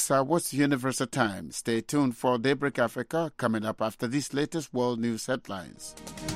This was Universal Time. Stay tuned for Daybreak Africa coming up after these latest world news headlines.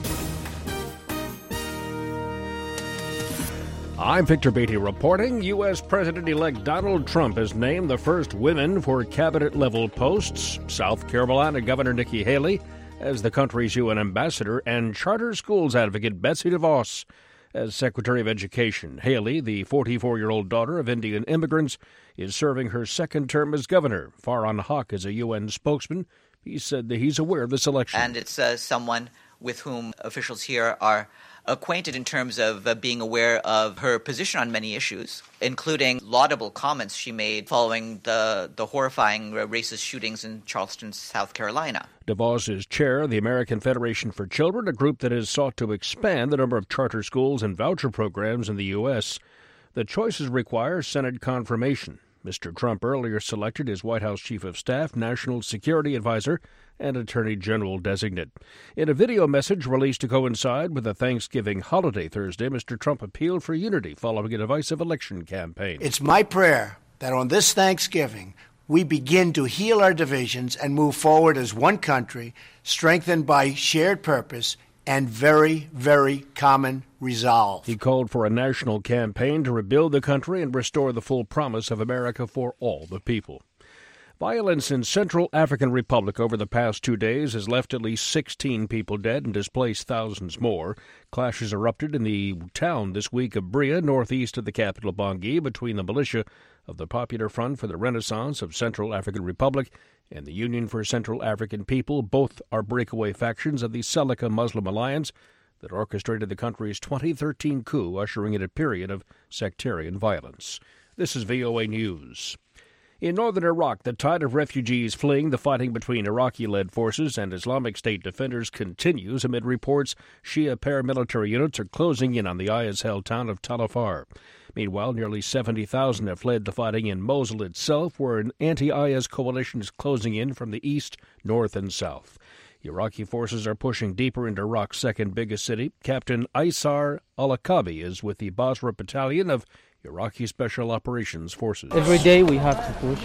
I'm Victor Beatty reporting. U.S. President-elect Donald Trump has named the first women for cabinet-level posts. South Carolina Governor Nikki Haley as the country's UN ambassador, and charter schools advocate Betsy DeVos as Secretary of Education. Haley, the 44-year-old daughter of Indian immigrants, is serving her second term as governor. Farhan Haq is a UN spokesman. He said that he's aware of this election. And it's someone with whom officials here are acquainted in terms of being aware of her position on many issues, including laudable comments she made following the horrifying racist shootings in Charleston, South Carolina. DeVos is chair of the American Federation for Children, a group that has sought to expand the number of charter schools and voucher programs in the U.S. The choices require Senate confirmation. Mr. Trump earlier selected his White House Chief of Staff, National Security Advisor, and Attorney General designate. In a video message released to coincide with the Thanksgiving holiday Thursday, Mr. Trump appealed for unity following a divisive election campaign. It's my prayer that on this Thanksgiving, we begin to heal our divisions and move forward as one country, strengthened by shared purpose and very, very common resolve. He called for a national campaign to rebuild the country and restore the full promise of America for all the people. Violence in Central African Republic over the past 2 days has left at least 16 people dead and displaced thousands more. Clashes erupted in the town this week of Bria, northeast of the capital Bangui, between the militia of the Popular Front for the Renaissance of Central African Republic and the Union for Central African People. Both are breakaway factions of the Seleka Muslim Alliance that orchestrated the country's 2013 coup, ushering in a period of sectarian violence. This is VOA News. In northern Iraq, the tide of refugees fleeing the fighting between Iraqi-led forces and Islamic State defenders continues amid reports Shia paramilitary units are closing in on the IS-held town of Tal Afar. Meanwhile, nearly 70,000 have fled the fighting in Mosul itself, where an anti-IS coalition is closing in from the east, north, and south. Iraqi forces are pushing deeper into Iraq's second biggest city. Captain Aysar Al-Akabi is with the Basra Battalion of Iraqi Special Operations Forces. Every day we have to push.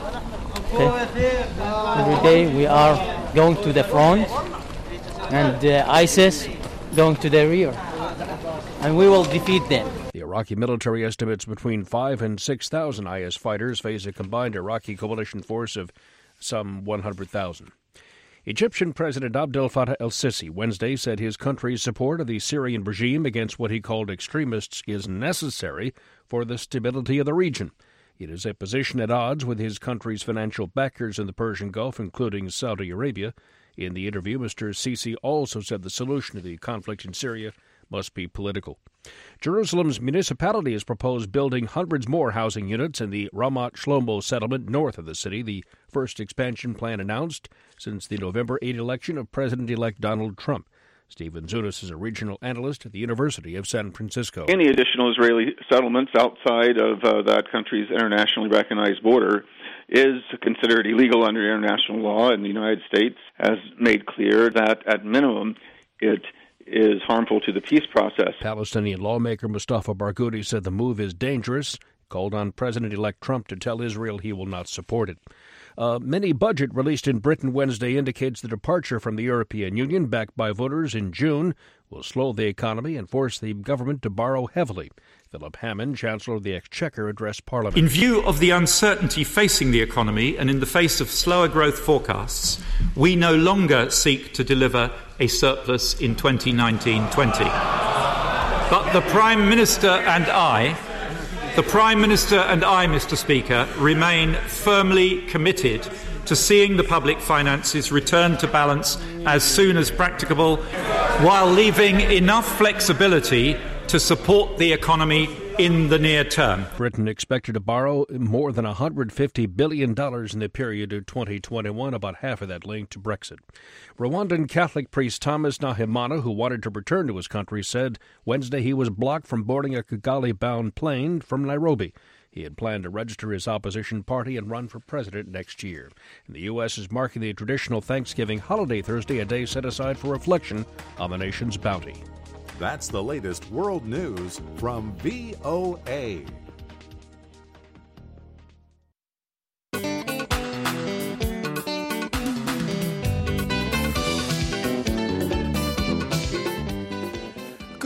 Okay. Every day we are going to the front and ISIS going to the rear. And we will defeat them. The Iraqi military estimates between 5,000 and 6,000 IS fighters face a combined Iraqi coalition force of some 100,000. Egyptian President Abdel Fattah el-Sisi Wednesday said his country's support of the Syrian regime against what he called extremists is necessary for the stability of the region. It is a position at odds with his country's financial backers in the Persian Gulf, including Saudi Arabia. In the interview, Mr. Sisi also said the solution to the conflict in Syria must be political. Jerusalem's municipality has proposed building hundreds more housing units in the Ramat Shlomo settlement north of the city, the first expansion plan announced since the November 8 election of President-elect Donald Trump. Stephen Zunis is a regional analyst at the University of San Francisco. Any additional Israeli settlements outside of that country's internationally recognized border is considered illegal under international law, and the United States has made clear that, at minimum, it is harmful to the peace process. Palestinian lawmaker Mustafa Barghouti said the move is dangerous, called on President-elect Trump to tell Israel he will not support it. A mini-budget released in Britain Wednesday indicates the departure from the European Union, backed by voters in June, will slow the economy and force the government to borrow heavily. Philip Hammond, Chancellor of the Exchequer, addressed Parliament. In view of the uncertainty facing the economy and in the face of slower growth forecasts, we no longer seek to deliver a surplus in 2019-20. But the Prime Minister and I, Mr. Speaker, remain firmly committed to seeing the public finances return to balance as soon as practicable, while leaving enough flexibility to support the economy in the near term. Britain expected to borrow more than $150 billion in the period of 2021, about half of that linked to Brexit. Rwandan Catholic priest Thomas Nahimana, who wanted to return to his country, said Wednesday he was blocked from boarding a Kigali-bound plane from Nairobi. He had planned to register his opposition party and run for president next year. And the U.S. is marking the traditional Thanksgiving holiday Thursday, a day set aside for reflection on the nation's bounty. That's the latest world news from VOA.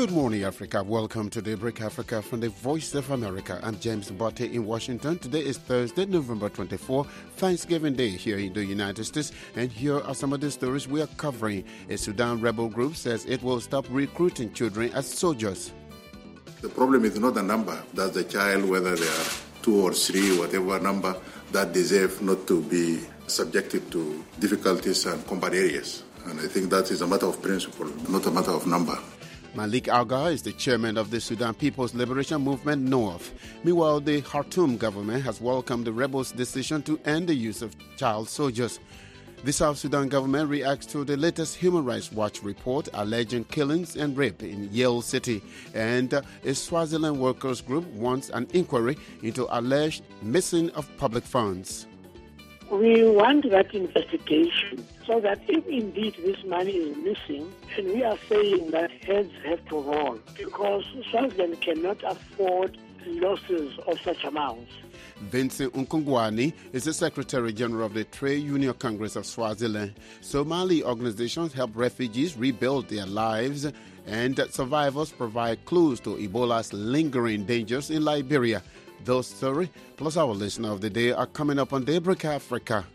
Good morning, Africa. Welcome to Daybreak Africa from the Voice of America. I'm James Botte in Washington. Today is Thursday, November 24, Thanksgiving Day here in the United States. And here are some of the stories we are covering. A Sudan rebel group says it will stop recruiting children as soldiers. The problem is not the number. That's the child, whether they are 2 or 3, whatever number, that deserve not to be subjected to difficulties and combat areas. And I think that is a matter of principle, not a matter of number. Malik Aga is the chairman of the Sudan People's Liberation Movement North. Meanwhile, the Khartoum government has welcomed the rebels' decision to end the use of child soldiers. The South Sudan government reacts to the latest Human Rights Watch report alleging killings and rape in Yale City. And a Swaziland workers group wants an inquiry into alleged missing of public funds. We want that investigation so that if indeed this money is missing, and we are saying that heads have to roll because Swaziland cannot afford losses of such amounts. Vincent Unkungwani is the Secretary General of the Trade Union Congress of Swaziland. Somali organizations help refugees rebuild their lives, and survivors provide clues to Ebola's lingering dangers in Liberia. Those stories, plus our listener of the day, are coming up on Daybreak Africa.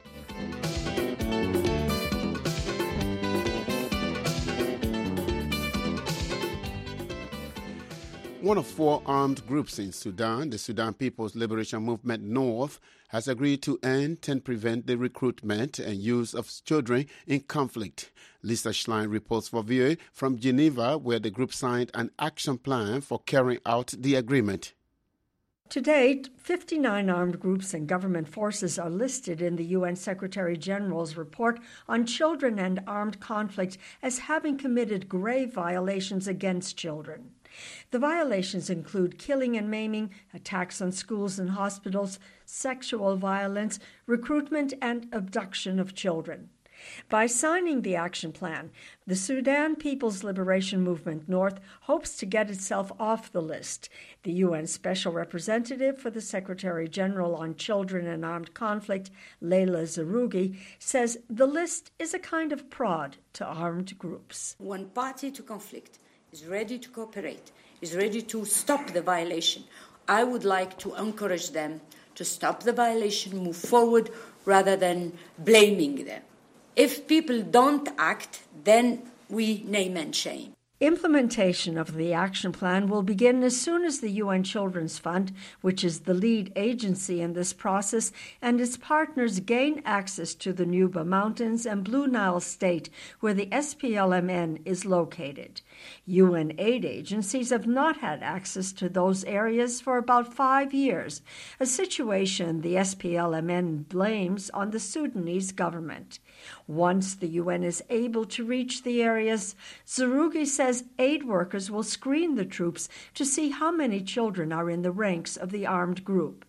One of 4 armed groups in Sudan, the Sudan People's Liberation Movement North, has agreed to end and prevent the recruitment and use of children in conflict. Lisa Schlein reports for VOA from Geneva, where the group signed an action plan for carrying out the agreement. To date, 59 armed groups and government forces are listed in the UN Secretary-General's report on children and armed conflict as having committed grave violations against children. The violations include killing and maiming, attacks on schools and hospitals, sexual violence, recruitment and abduction of children. By signing the action plan, the Sudan People's Liberation Movement North hopes to get itself off the list. The UN Special Representative for the Secretary-General on Children and Armed Conflict, Leila Zerougi, says the list is a kind of prod to armed groups. One party to conflict is ready to cooperate, is ready to stop the violation. I would like to encourage them to stop the violation, move forward, rather than blaming them. If people don't act, then we name and shame. Implementation of the action plan will begin as soon as the UN Children's Fund, which is the lead agency in this process, and its partners gain access to the Nuba Mountains and Blue Nile State, where the SPLMN is located. UN aid agencies have not had access to those areas for about 5 years, a situation the SPLMN blames on the Sudanese government. Once the UN is able to reach the areas, Zerougi says aid workers will screen the troops to see how many children are in the ranks of the armed group.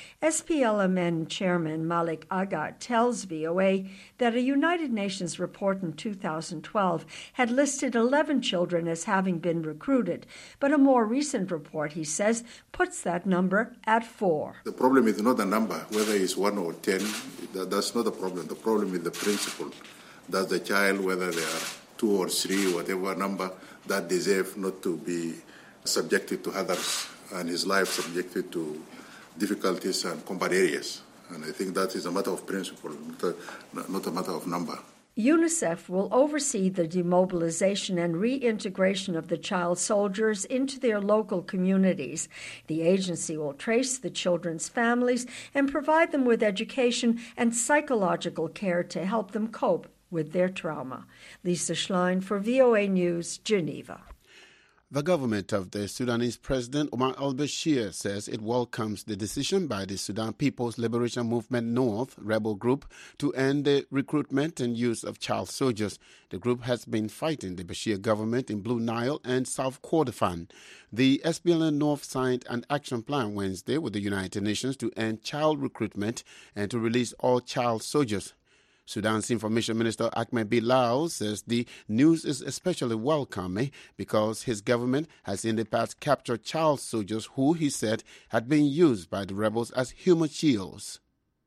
SPLMN Chairman Malik Aga tells VOA that a United Nations report in 2012 had listed 11 children as having been recruited, but a more recent report, he says, puts that number at 4. The problem is not the number, whether it's 1 or 10, that's not the problem. The problem is the principle. That's the child, whether they are 2 or 3, whatever number, that deserve not to be subjected to others and his life subjected to difficulties and combat areas. And I think that is a matter of principle, not a matter of number. UNICEF will oversee the demobilization and reintegration of the child soldiers into their local communities. The agency will trace the children's families and provide them with education and psychological care to help them cope with their trauma. Lisa Schlein for VOA News, Geneva. The government of the Sudanese President Omar al-Bashir says it welcomes the decision by the Sudan People's Liberation Movement North rebel group to end the recruitment and use of child soldiers. The group has been fighting the Bashir government in Blue Nile and South Kordofan. The SPLM North signed an action plan Wednesday with the United Nations to end child recruitment and to release all child soldiers. Sudan's Information Minister Ahmed Bilal says the news is especially welcome because his government has in the past captured child soldiers who, he said, had been used by the rebels as human shields.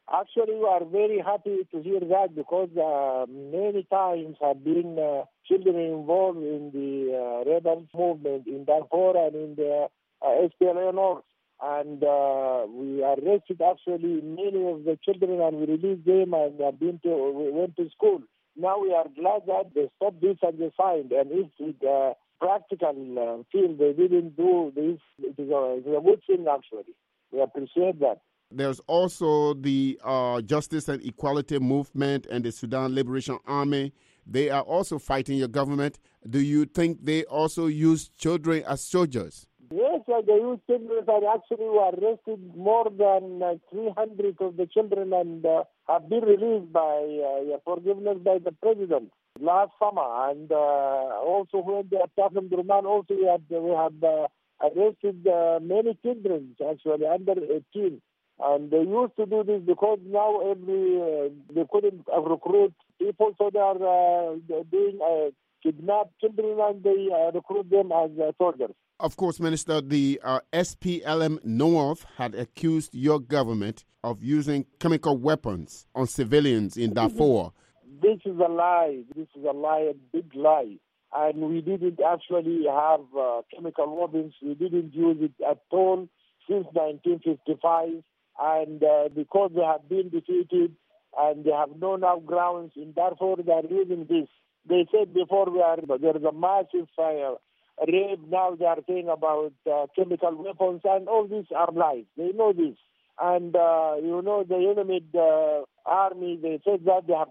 Actually, we are very happy to hear that because many times have been children involved in the rebel movement in Darfur and in the SPLA North. And we arrested actually many of the children and we released them and we went to school. Now we are glad that they stopped this and they signed. And if the practical field they didn't do this, it is a good thing actually. We appreciate that. There's also the Justice and Equality Movement and the Sudan Liberation Army. They are also fighting your government. Do you think they also use children as soldiers? Yes, they use children, and actually we arrested more than 300 of the children and have been released by forgiveness by the president last summer. And also when they attacked Durman, also we have arrested many children actually under 18. And they used to do this because now they couldn't recruit people, so they are doing kidnap children and they recruit them as soldiers. Of course, Minister, the SPLM North had accused your government of using chemical weapons on civilians in Darfur. This is a lie. This is a lie, a big lie. And we didn't actually have chemical weapons. We didn't use it at all since 1955. And because they have been defeated and they have no now grounds in Darfur, they are using this. They said before there is a massive rape. Now they are saying about chemical weapons, and all these are lies. They know this. And, the enemy army, they said that they have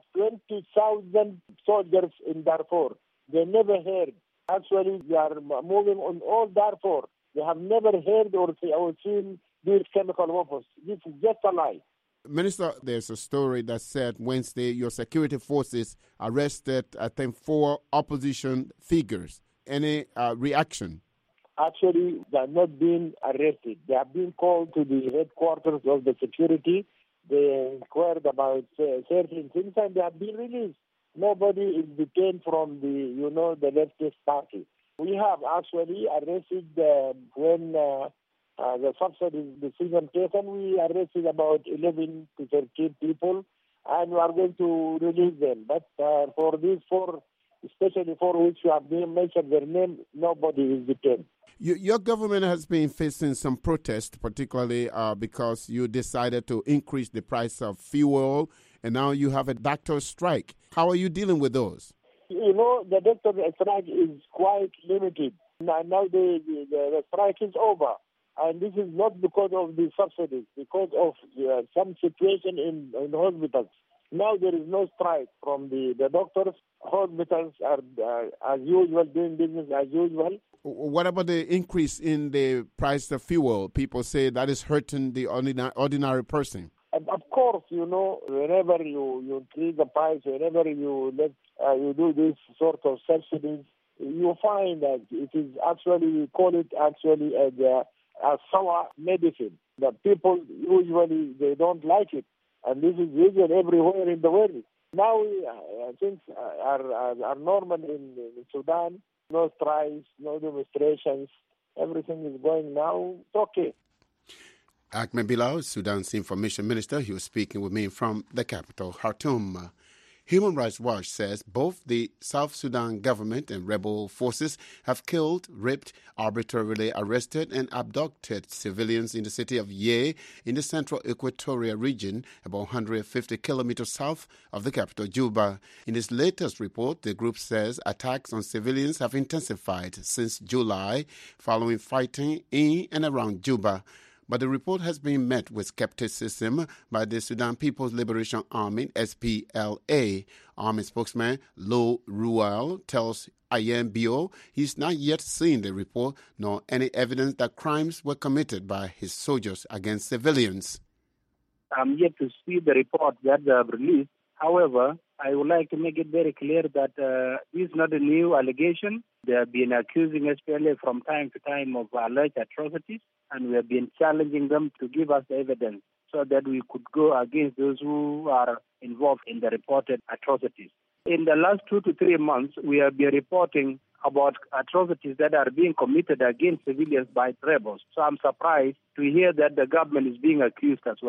20,000 soldiers in Darfur. They never heard. Actually, they are moving on all Darfur. They have never heard or seen these chemical weapons. This is just a lie. Minister, there's a story that said Wednesday your security forces arrested, I think, 4 opposition figures. Any reaction? Actually, they have not been arrested. They have been called to the headquarters of the security. They inquired about certain things and they have been released. Nobody is detained from the leftist party. We have actually arrested when the subsidy decision taken, we arrested about 11 to 13 people and we are going to release them. But for these 4, especially 4 which you have mentioned their name, nobody is detained. Your government has been facing some protests, particularly because you decided to increase the price of fuel, and now you have a doctor strike. How are you dealing with those? The doctor strike is quite limited. Now the strike is over. And this is not because of the subsidies, because of some situation in hospitals. Now there is no strike from the doctors. Hospitals are as usual, doing business as usual. What about the increase in the price of fuel? People say that is hurting the ordinary person. Of course, whenever you increase the price, whenever you do this sort of subsidies, you find that it is actually, we call it actually a sour medicine. The people usually, they don't like it. And this is usual everywhere in the world. Now things are normal in Sudan. No strikes, no demonstrations. Everything is going now. It's okay. Ahmed Bilal, Sudan's information minister, he was speaking with me from the capital, Khartoum. Human Rights Watch says both the South Sudan government and rebel forces have killed, raped, arbitrarily arrested, and abducted civilians in the city of Yei in the central Equatoria region, about 150 kilometers south of the capital, Juba. In its latest report, the group says attacks on civilians have intensified since July, following fighting in and around Juba. But the report has been met with skepticism by the Sudan People's Liberation Army, SPLA. Army spokesman Lo Ruel tells IMBO he's not yet seen the report nor any evidence that crimes were committed by his soldiers against civilians. I'm yet to see the report that they have released. However, I would like to make it very clear that this is not a new allegation. They have been accusing SPLA from time to time of alleged atrocities, and we have been challenging them to give us the evidence so that we could go against those who are involved in the reported atrocities. In the last 2 to 3 months, we have been reporting about atrocities that are being committed against civilians by rebels. So I'm surprised to hear that the government is being accused as well.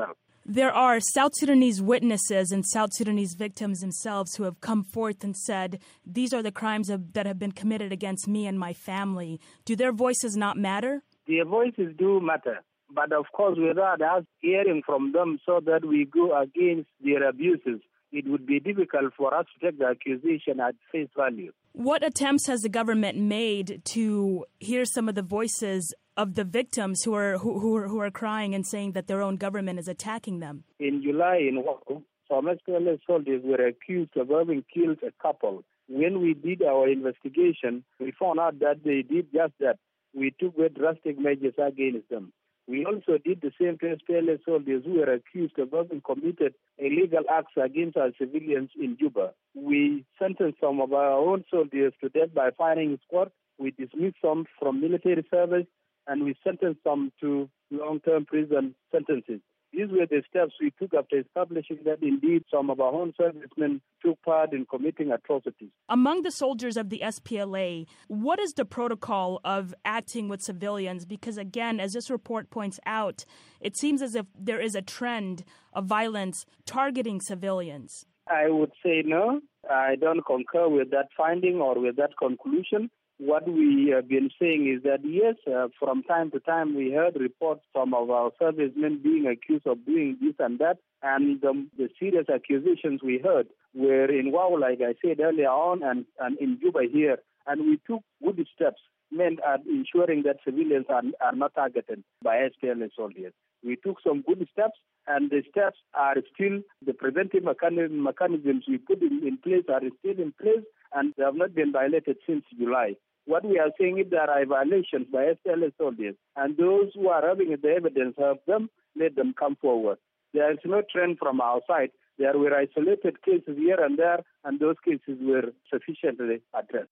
There are South Sudanese witnesses and South Sudanese victims themselves who have come forth and said, these are the crimes that have been committed against me and my family. Do their voices not matter? Their voices do matter. But of course, without us hearing from them so that we go against their abuses, it would be difficult for us to take the accusation at face value. What attempts has the government made to hear some of the voices of the victims who are crying and saying that their own government is attacking them? In July in Wau, some SPLA soldiers were accused of having killed a couple. When we did our investigation, we found out that they did just that. We took very drastic measures against them. We also did the same to SPLA soldiers who were accused of having committed illegal acts against our civilians in Juba. We sentenced some of our own soldiers to death by firing squad. We dismissed some from military service, and we sentenced some to long-term prison sentences. These were the steps we took after establishing that indeed some of our own servicemen took part in committing atrocities. Among the soldiers of the SPLA, what is the protocol of acting with civilians? Because again, as this report points out, it seems as if there is a trend of violence targeting civilians. I would say no. I don't concur with that finding or with that conclusion. What we have been saying is that, yes, from time to time we heard reports from of our servicemen being accused of doing this and that, and the serious accusations we heard were in Wau, like I said earlier on, and in Juba here, and we took good steps meant at ensuring that civilians are not targeted by SPLA soldiers. We took some good steps, and the steps are still, the preventive mechanisms we put in place are still in place, and they have not been violated since July. What we are saying is there are violations by SPLA soldiers, and those who are having the evidence of them, let them come forward. There is no trend from our side. There were isolated cases here and there, and those cases were sufficiently addressed.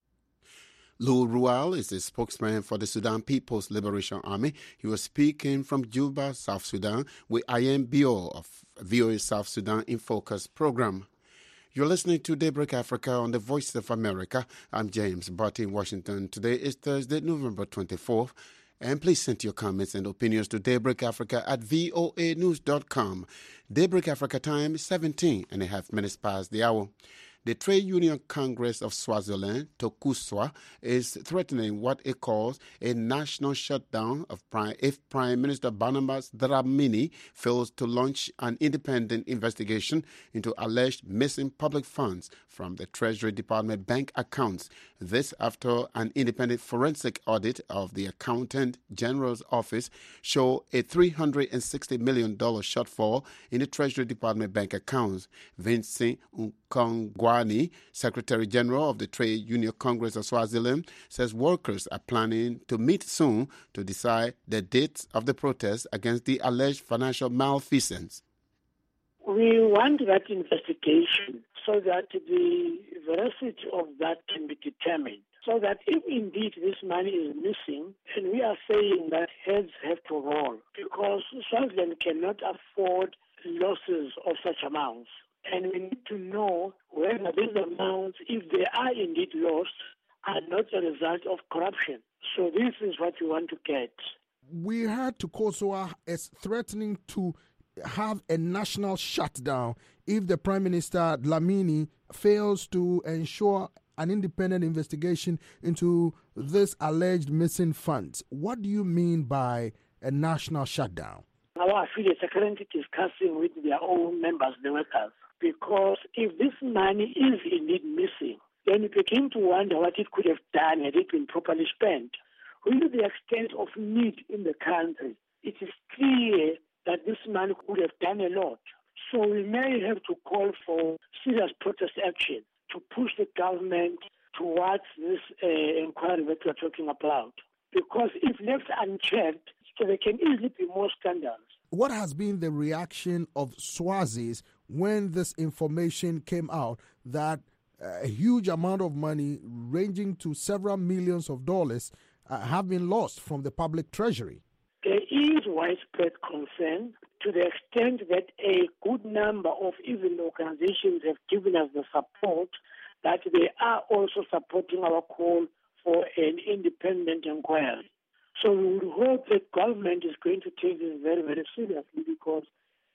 Lou Rual is the spokesman for the Sudan People's Liberation Army. He was speaking from Juba, South Sudan, with Ian Bio of VOA South Sudan in Focus program. You're listening to Daybreak Africa on the Voice of America. I'm James Barty in Washington. Today is Thursday, November 24th. And please send your comments and opinions to Daybreak Africa at voanews.com. Daybreak Africa time is 17.5 minutes past the hour. The Trade Union Congress of Swaziland, TOCUSWA, is threatening what it calls a national shutdown if Prime Minister Barnabas Dlamini fails to launch an independent investigation into alleged missing public funds from the Treasury Department bank accounts. This after an independent forensic audit of the Accountant General's office showed a $360 million shortfall in the Treasury Department bank accounts. Vincent Nkongwani, Secretary General of the Trade Union Congress of Swaziland, says workers are planning to meet soon to decide the dates of the protests against the alleged financial malfeasance. We want that investigation so that the veracity of that can be determined. So that if indeed this money is missing, and we are saying that heads have to roll, because Swaziland cannot afford losses of such amounts. And we need to know whether these amounts, if they are indeed lost, are not a result of corruption. So this is what we want to get. We heard TOCUSWA is threatening to have a national shutdown if the Prime Minister Dlamini fails to ensure an independent investigation into this alleged missing funds. What do you mean by a national shutdown? Our affiliates are currently discussing with their own members, the workers, because if this money is indeed missing, then you begin to wonder what it could have done had it been properly spent. With the extent of need in the country, it is clear that this money could have done a lot. So we may have to call for serious protest action to push the government towards this inquiry that we are talking about. Because if left unchecked, there can easily be more scandals. What has been the reaction of Swazis when this information came out that a huge amount of money ranging to several millions of dollars have been lost from the public treasury? There is widespread concern to the extent that a good number of even organizations have given us the support that they are also supporting our call for an independent inquiry. So we would hope that government is going to take this very, very seriously, because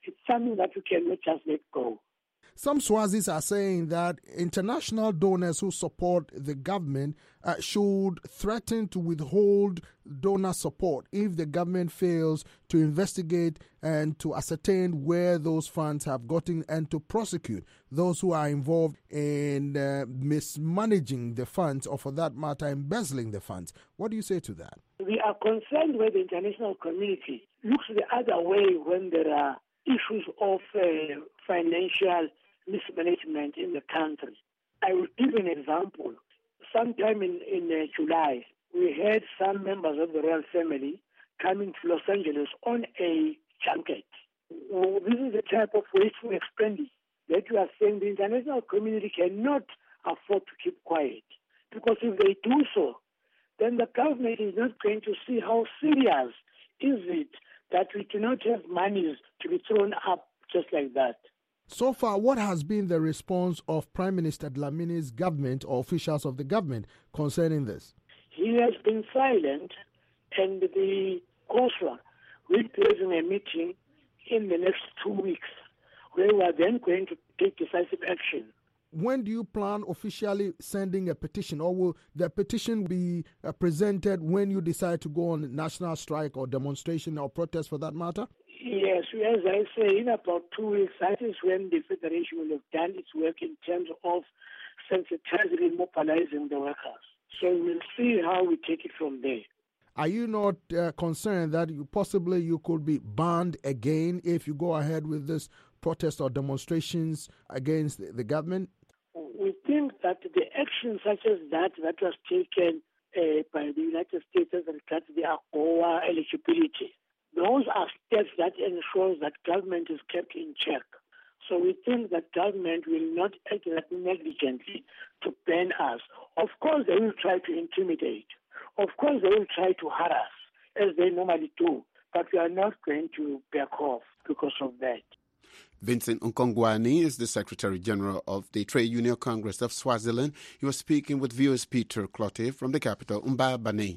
It's something that we cannot just let go. Some Swazis are saying that international donors who support the government should threaten to withhold donor support if the government fails to investigate and to ascertain where those funds have gotten and to prosecute those who are involved in mismanaging the funds or, for that matter, embezzling the funds. What do you say to that? We are concerned where the international community looks the other way when there are issues of financial mismanagement in the country. I will give an example. Sometime in July, we had some members of the royal family coming to Los Angeles on a junket. This is the type of wasteful expenditure that you are saying the international community cannot afford to keep quiet. Because if they do so, then the government is not going to see how serious is it that we do not have monies to be thrown up just like that. So far, what has been the response of Prime Minister Dlamini's government or officials of the government concerning this? He has been silent, and the COSLA will be having a meeting in the next 2 weeks where we are then going to take decisive action. When do you plan officially sending a petition, or will the petition be presented when you decide to go on national strike or demonstration or protest for that matter? Yes, as I say, in about 2 weeks, that is when the Federation will have done its work in terms of sensitizing and mobilizing the workers. So we'll see how we take it from there. Are you not concerned that you could be banned again if you go ahead with this protest or demonstrations against the government? We think that the action such as that was taken by the United States as regards the AGOA eligibility, those are steps that ensure that government is kept in check. So we think that government will not act negligently to ban us. Of course, they will try to intimidate. Of course, they will try to harass, as they normally do. But we are not going to back off because of that. Vincent Nkongwani is the Secretary General of the Trade Union Congress of Swaziland. He was speaking with viewers Peter Clotte from the capital, Mbabane.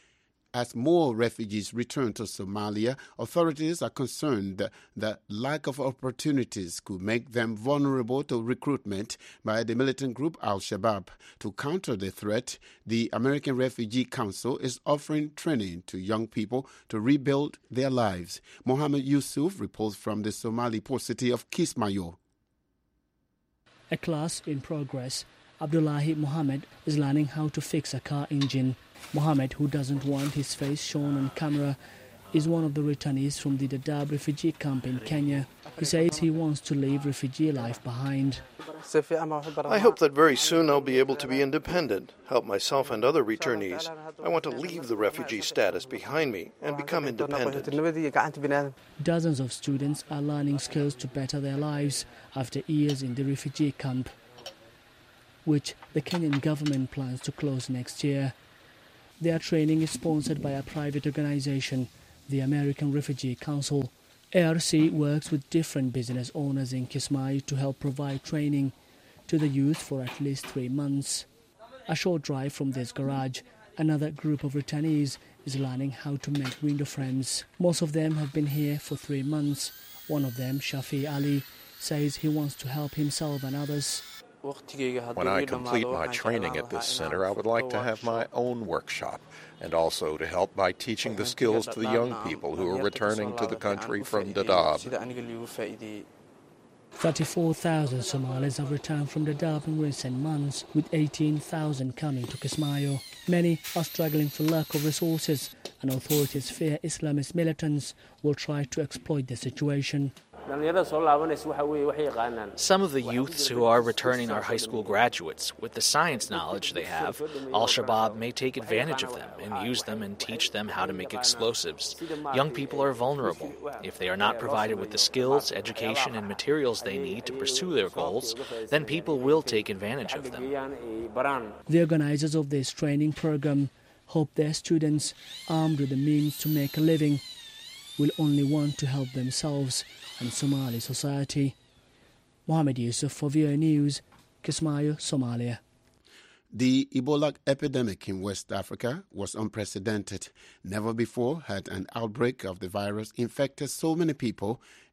As more refugees return to Somalia, authorities are concerned that lack of opportunities could make them vulnerable to recruitment by the militant group Al-Shabaab. To counter the threat, the American Refugee Council is offering training to young people to rebuild their lives. Mohammed Yusuf reports from the Somali port city of Kismayo. A class in progress. Abdullahi Mohammed is learning how to fix a car engine. Mohammed, who doesn't want his face shown on camera, is one of the returnees from the Dadaab refugee camp in Kenya. He says he wants to leave refugee life behind. I hope that very soon I'll be able to be independent, help myself and other returnees. I want to leave the refugee status behind me and become independent. Dozens of students are learning skills to better their lives after years in the refugee camp, which the Kenyan government plans to close next year. Their training is sponsored by a private organization, the American Refugee Council. ARC works with different business owners in Kismayo to help provide training to the youth for at least 3 months. A short drive from this garage, another group of returnees is learning how to make window frames. Most of them have been here for 3 months. One of them, Shafi Ali, says he wants to help himself and others. When I complete my training at this center, I would like to have my own workshop and also to help by teaching the skills to the young people who are returning to the country from Dadaab. 34,000 Somalis have returned from Dadaab in recent months, with 18,000 coming to Kismayo. Many are struggling for lack of resources, and authorities fear Islamist militants will try to exploit the situation. Some of the youths who are returning are high school graduates. With the science knowledge they have, Al-Shabaab may take advantage of them and use them and teach them how to make explosives. Young people are vulnerable. If they are not provided with the skills, education, and materials they need to pursue their goals, then people will take advantage of them. The organizers of this training program hope their students, armed with the means to make a living, will only want to help themselves and Somali society. Mohammed Yusuf for VOA News, Kismayo, Somalia. The Ebola epidemic in West Africa was unprecedented. Never before had an outbreak of the virus infected so many people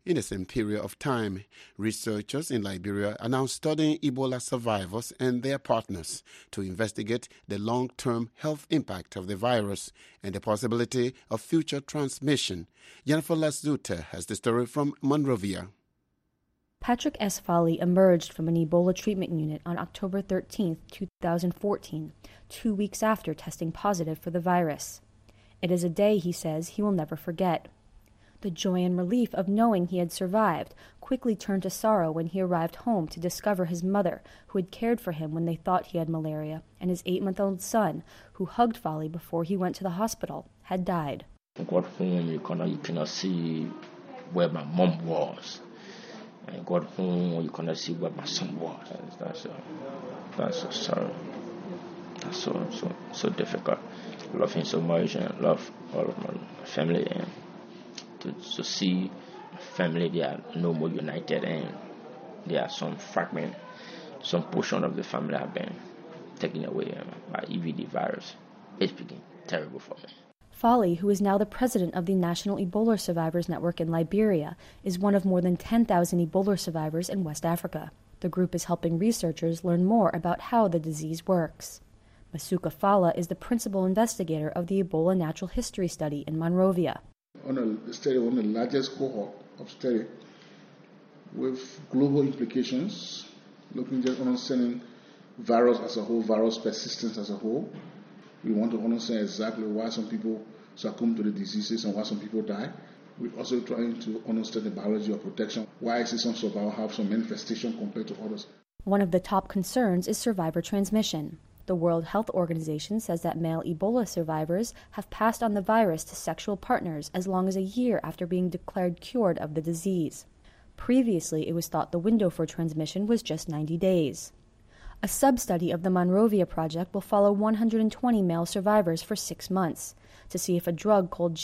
In the same period of time, researchers in Liberia are now studying Ebola survivors and their partners to investigate the long-term health impact of the virus and the possibility of future transmission. Jennifer Lazuta has the story from Monrovia. Patrick S. Foley emerged from an Ebola treatment unit on October 13, 2014, 2 weeks after testing positive for the virus. It is a day, he says, he will never forget. The joy and relief of knowing he had survived quickly turned to sorrow when he arrived home to discover his mother, who had cared for him when they thought he had malaria, and his 8-month-old son, who hugged Foley before he went to the hospital, had died. I got home, you cannot see where my mom was. I got home, you cannot see where my son was. That's so sorrow. That's so difficult. I love him so much, and I love all of my family, and to see my family, they are no more united, and there are some fragment, some portion of the family have been taken away by EVD virus. It's become terrible for me. Foley, who is now the president of the National Ebola Survivors Network in Liberia, is one of more than 10,000 Ebola survivors in West Africa. The group is helping researchers learn more about how the disease works. Masuka Fala is the principal investigator of the Ebola Natural History Study in Monrovia. On a study, one of the largest cohort of study with global implications, looking at understanding virus as a whole, virus persistence as a whole. We want to understand exactly why some people succumb to the diseases and why some people die. We're also trying to understand the biology of protection, why some survivors have some manifestation compared to others. One of the top concerns is survivor transmission. The World Health Organization says that male Ebola survivors have passed on the virus to sexual partners as long as a year after being declared cured of the disease. Previously, it was thought the window for transmission was just 90 days. A sub-study of the Monrovia project will follow 120 male survivors for 6 months to see if a drug called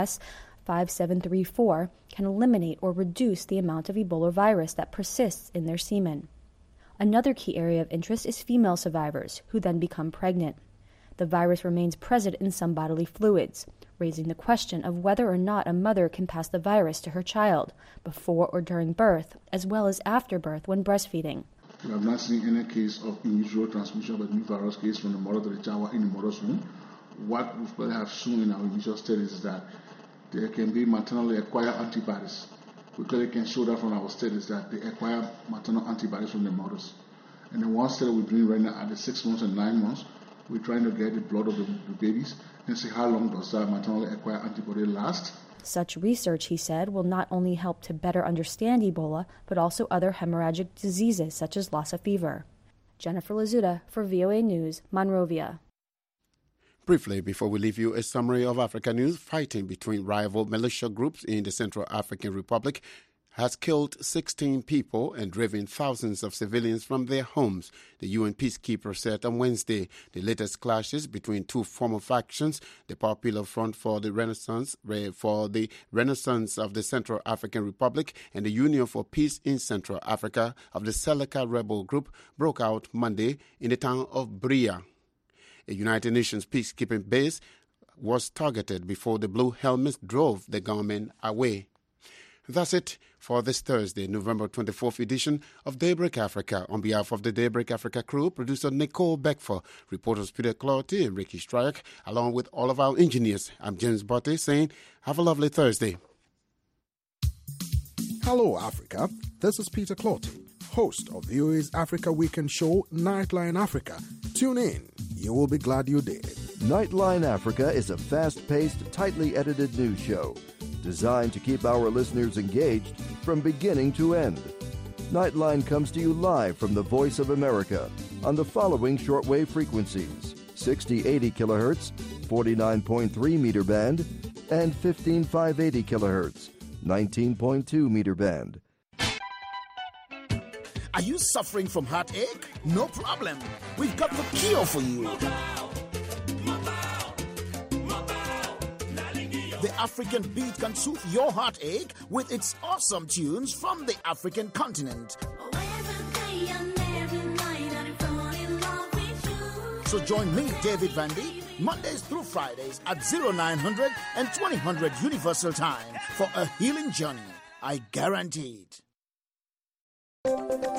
GS5734 can eliminate or reduce the amount of Ebola virus that persists in their semen. Another key area of interest is female survivors, who then become pregnant. The virus remains present in some bodily fluids, raising the question of whether or not a mother can pass the virus to her child, before or during birth, as well as after birth when breastfeeding. We have not seen any case of unusual transmission of the new virus case from the mother to the child in the mother's womb. What we probably have shown in our initial studies is that there can be maternally acquired antibodies. We clearly can show that from our studies that they acquire maternal antibodies from their mothers. And then one study we're doing right now at the 6 months and 9 months, we're trying to get the blood of the babies and see how long does that maternally acquired antibody last. Such research, he said, will not only help to better understand Ebola, but also other hemorrhagic diseases such as Lassa fever. Jennifer Lazuta for VOA News, Monrovia. Briefly, before we leave you, a summary of Africa news. Fighting between rival militia groups in the Central African Republic has killed 16 people and driven thousands of civilians from their homes, the UN peacekeeper said on Wednesday. The latest clashes between two former factions, the Popular Front for the Renaissance of the Central African Republic and the Union for Peace in Central Africa of the Seleka rebel group, broke out Monday in the town of Bria. A United Nations peacekeeping base was targeted before the Blue Helmets drove the gunmen away. That's it for this Thursday, November 24th edition of Daybreak Africa. On behalf of the Daybreak Africa crew, producer Nicole Beckford, reporters Peter Clotty and Ricky Strike, along with all of our engineers, I'm James Botte saying, have a lovely Thursday. Hello, Africa. This is Peter Clotty, host of VOA's Africa Weekend show, Nightline Africa. Tune in. You will be glad you did. Nightline Africa is a fast-paced, tightly edited news show designed to keep our listeners engaged from beginning to end. Nightline comes to you live from the Voice of America on the following shortwave frequencies: 6080 kilohertz, 49.3 meter band, and 15580 kilohertz, 19.2 meter band. Are you suffering from heartache? No problem. We've got the cure for you. The African beat can soothe your heartache with its awesome tunes from the African continent. So join me, David Vandy, Mondays through Fridays at 0900 and 2000 Universal Time for a healing journey. I guarantee it.